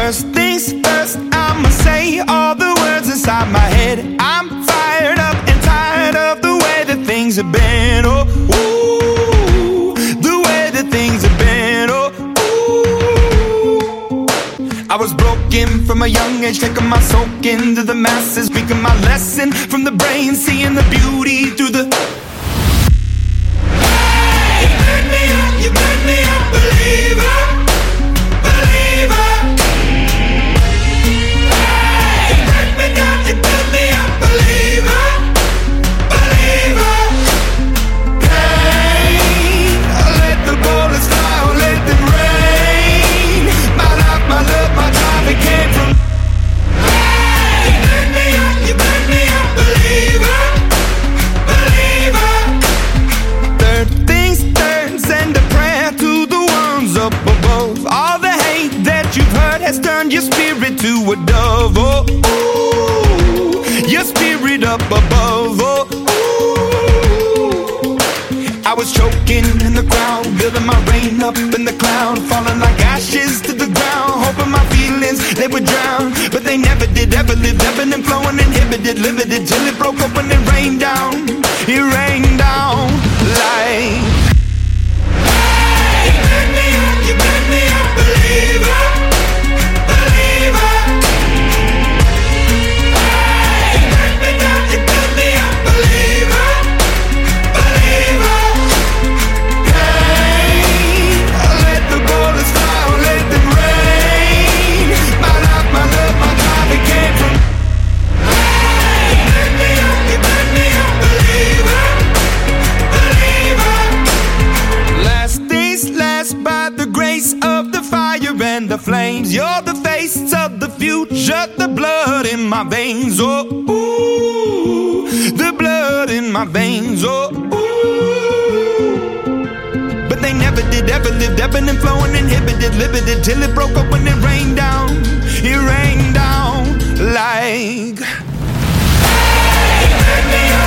First things first, I'ma say all the words inside my head. I'm fired up and tired of the way that things have been. Oh, ooh, the way that things have been. Oh, ooh. I was broken from a young age, taking my soak into the masses, speaking my lesson from the brain, seeing the beauty through the. Hey, you made me a believer, believer. Has turned your spirit to a dove, oh, ooh, your spirit up above, oh, ooh. I was choking in the crowd, building my rain up in the cloud, falling like ashes to the ground, hoping my feelings, they would drown, but they never did, ever lived, ebbing and flowing, inhibited, limited, till it broke up when it rained down like. Hey, you made me a believer. And the flames, you're the face of the future, the blood in my veins, oh, ooh, the blood in my veins, oh, ooh. But they never did, ever lived, ebbing and flowing, inhibited, limited, till it broke up when it rained down like. Hey,